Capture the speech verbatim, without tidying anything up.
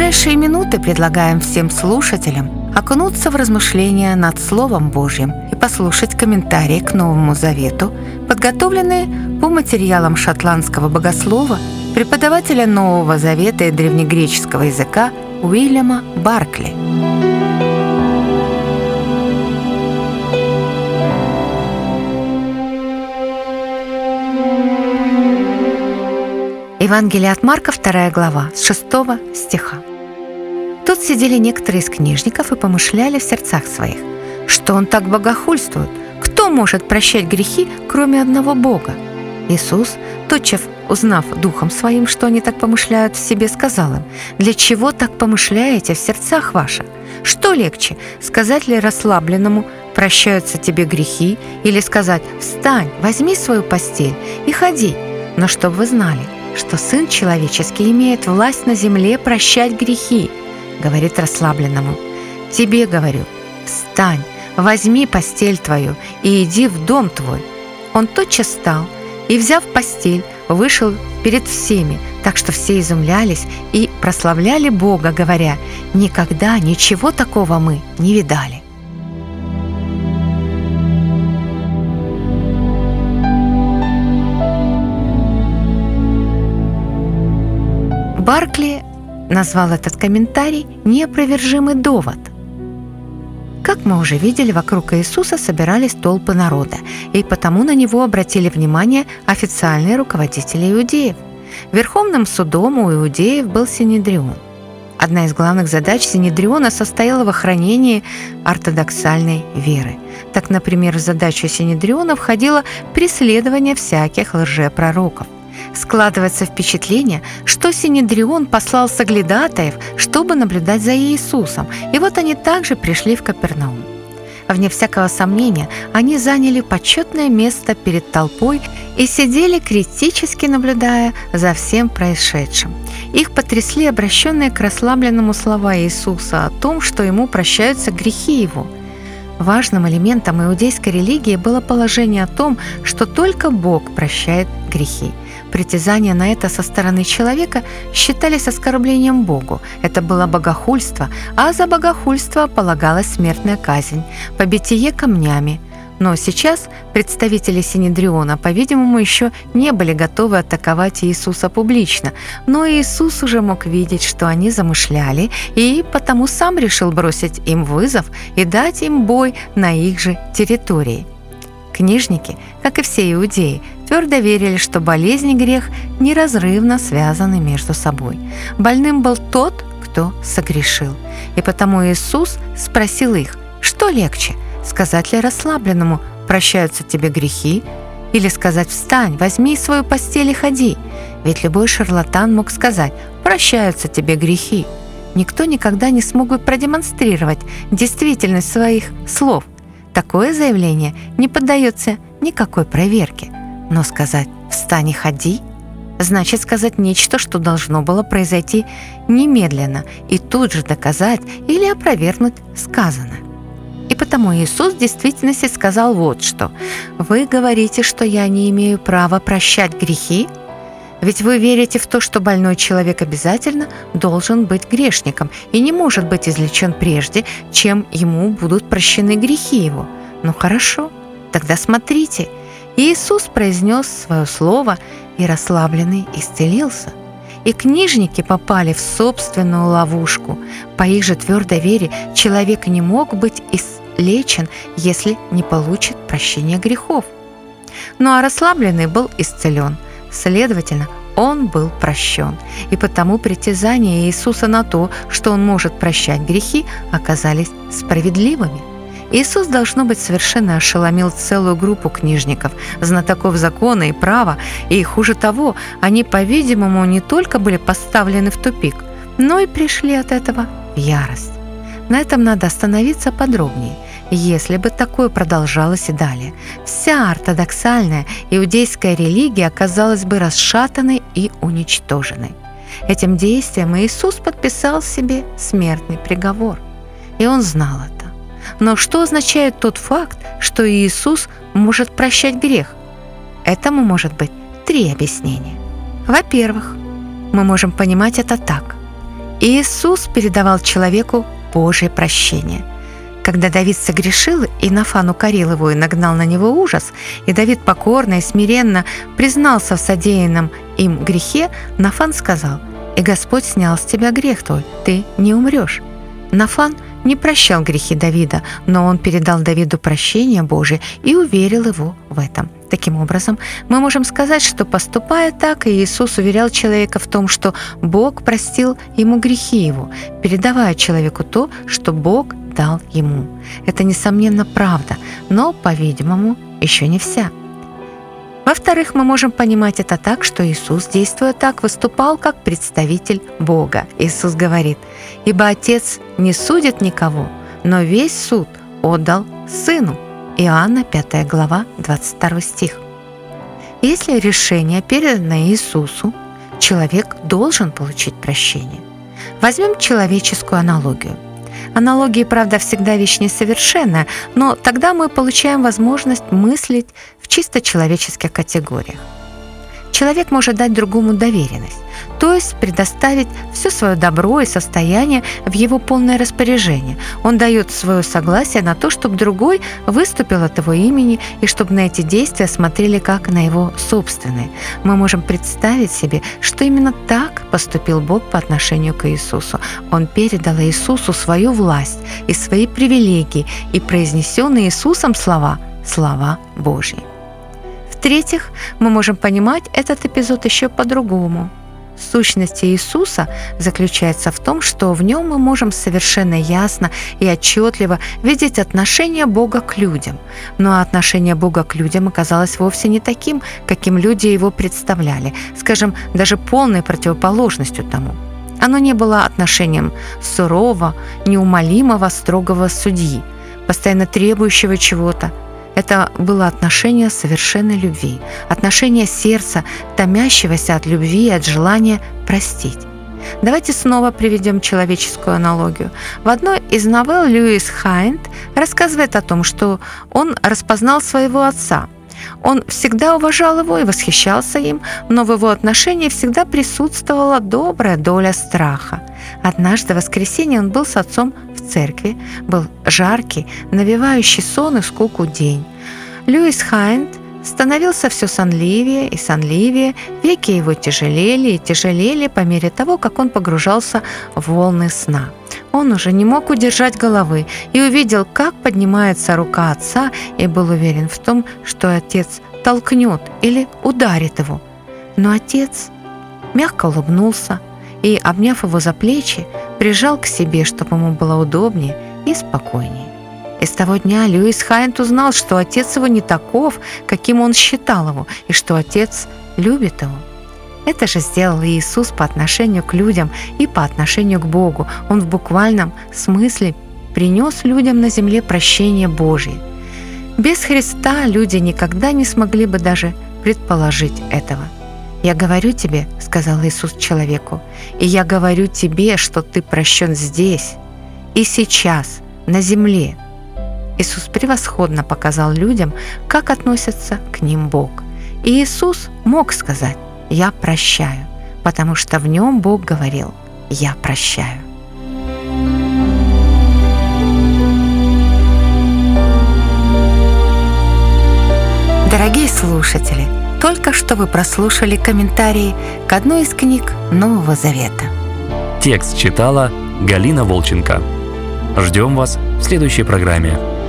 ближайшие минуты предлагаем всем слушателям окунуться в размышления над Словом Божьим и послушать комментарии к Новому Завету, подготовленные по материалам шотландского богослова, преподавателя Нового Завета и древнегреческого языка Уильяма Баркли. Евангелие от Марка, вторая глава, с шестого стиха. Тут сидели некоторые из книжников и помышляли в сердцах своих: что он так богохульствует? Кто может прощать грехи, кроме одного Бога? Иисус, тотчас узнав духом своим, что они так помышляют в себе, сказал им: для чего так помышляете в сердцах ваших? Что легче, сказать ли расслабленному: прощаются тебе грехи, или сказать: встань, возьми свою постель и ходи? Но чтоб вы знали, что Сын Человеческий имеет власть на земле прощать грехи, говорит расслабленному: тебе говорю, встань, возьми постель твою и иди в дом твой. Он тотчас встал и, взяв постель, вышел перед всеми, так что все изумлялись и прославляли Бога, говоря: никогда ничего такого мы не видали. Баркли назвал этот комментарий «неопровержимый довод». Как мы уже видели, вокруг Иисуса собирались толпы народа, и потому на него обратили внимание официальные руководители иудеев. Верховным судом у иудеев был Синедрион. Одна из главных задач Синедриона состояла в охранении ортодоксальной веры. Так, например, в задачу Синедриона входило преследование всяких лжепророков. Складывается впечатление, что Синедрион послал соглядатаев, чтобы наблюдать за Иисусом, и вот они также пришли в Капернаум. Вне всякого сомнения, они заняли почетное место перед толпой и сидели, критически наблюдая за всем происшедшим. Их потрясли обращенные к расслабленному слова Иисуса о том, что ему прощаются грехи его. Важным элементом иудейской религии было положение о том, что только Бог прощает грехи. Притязания на это со стороны человека считались оскорблением Богу. Это было богохульство, а за богохульство полагалась смертная казнь, побитие камнями. Но сейчас представители Синедриона, по-видимому, еще не были готовы атаковать Иисуса публично, но Иисус уже мог видеть, что они замышляли, и потому сам решил бросить им вызов и дать им бой на их же территории. Книжники, как и все иудеи, твердо верили, что болезнь и грех неразрывно связаны между собой. Больным был тот, кто согрешил. И потому Иисус спросил их: что легче, сказать ли расслабленному: прощаются тебе грехи, или сказать: встань, возьми свою постель и ходи? Ведь любой шарлатан мог сказать: прощаются тебе грехи. Никто никогда не смог бы продемонстрировать действительность своих слов. Такое заявление не поддается никакой проверке. Но сказать «встань и ходи» значит сказать нечто, что должно было произойти немедленно, и тут же доказать или опровергнуть сказанное. И потому Иисус в действительности сказал вот что: «Вы говорите, что я не имею права прощать грехи? Ведь вы верите в то, что больной человек обязательно должен быть грешником и не может быть излечен прежде, чем ему будут прощены грехи его. Ну хорошо, тогда смотрите». Иисус произнес свое слово, и расслабленный исцелился. И книжники попали в собственную ловушку. По их же твердой вере человек не мог быть излечен, если не получит прощения грехов. Ну а расслабленный был исцелен. Следовательно, он был прощен, и потому притязания Иисуса на то, что он может прощать грехи, оказались справедливыми. Иисус, должно быть, совершенно ошеломил целую группу книжников, знатоков закона и права, и, хуже того, они, по-видимому, не только были поставлены в тупик, но и пришли от этого в ярость. На этом надо остановиться подробнее. Если бы такое продолжалось и далее, вся ортодоксальная иудейская религия оказалась бы расшатанной и уничтоженной. Этим действием Иисус подписал себе смертный приговор, и он знал это. Но что означает тот факт, что Иисус может прощать грех? Этому может быть три объяснения. Во-первых, мы можем понимать это так: И Иисус передавал человеку Божье прощение. Когда Давид согрешил, и Нафан укорил его и нагнал на него ужас, и Давид покорно и смиренно признался в содеянном им грехе, Нафан сказал: «И Господь снял с тебя грех твой, ты не умрешь». Нафан не прощал грехи Давида, но он передал Давиду прощение Божие и уверил его в этом. Таким образом, мы можем сказать, что, поступая так, Иисус уверял человека в том, что Бог простил ему грехи его, передавая человеку то, что Бог дал ему. Это, несомненно, правда, но, по-видимому, еще не вся. Во-вторых, мы можем понимать это так, что Иисус, действуя так, выступал как представитель Бога. Иисус говорит: «Ибо Отец не судит никого, но весь суд отдал Сыну». Иоанна пятая глава, двадцать второй стих. Если решение передано Иисусу, человек должен получить прощение. Возьмем человеческую аналогию. Аналогии, правда, всегда вещь несовершенная, но тогда мы получаем возможность мыслить в чисто человеческих категориях. Человек может дать другому доверенность, то есть предоставить все свое добро и состояние в его полное распоряжение. Он дает свое согласие на то, чтобы другой выступил от его имени и чтобы на эти действия смотрели как на его собственные. Мы можем представить себе, что именно так поступил Бог по отношению к Иисусу. Он передал Иисусу свою власть и свои привилегии, и произнесенные Иисусом слова – слова Божьи. В-третьих, мы можем понимать этот эпизод еще по-другому. Сущность Иисуса заключается в том, что в нем мы можем совершенно ясно и отчетливо видеть отношение Бога к людям. Но отношение Бога к людям оказалось вовсе не таким, каким люди его представляли, скажем, даже полной противоположностью тому. Оно не было отношением сурового, неумолимого, строгого судьи, постоянно требующего чего-то. Это было отношение совершенной любви, отношение сердца, томящегося от любви и от желания простить. Давайте снова приведем человеческую аналогию. В одной из новелл Льюис Хайнд рассказывает о том, что он распознал своего отца. Он всегда уважал его и восхищался им, но в его отношении всегда присутствовала добрая доля страха. Однажды в воскресенье он был с отцом в церкви, был жаркий, навевающий сон и скуку день. Льюис Хайнд становился все сонливее и сонливее, веки его тяжелели и тяжелели по мере того, как он погружался в волны сна. Он уже не мог удержать головы и увидел, как поднимается рука отца, и был уверен в том, что отец толкнет или ударит его. Но отец мягко улыбнулся и, обняв его за плечи, прижал к себе, чтобы ему было удобнее и спокойнее. И с того дня Льюис Хайнд узнал, что отец его не таков, каким он считал его, и что отец любит его. Это же сделал Иисус по отношению к людям и по отношению к Богу. Он в буквальном смысле принес людям на земле прощение Божие. Без Христа люди никогда не смогли бы даже предположить этого. «Я говорю тебе, — сказал Иисус человеку, — и я говорю тебе, что ты прощен здесь и сейчас, на земле». Иисус превосходно показал людям, как относится к ним Бог. И Иисус мог сказать: «Я прощаю», потому что в нем Бог говорил: «Я прощаю». Дорогие слушатели, только что вы прослушали комментарии к одной из книг Нового Завета. Текст читала Галина Волченко. Ждем вас в следующей программе.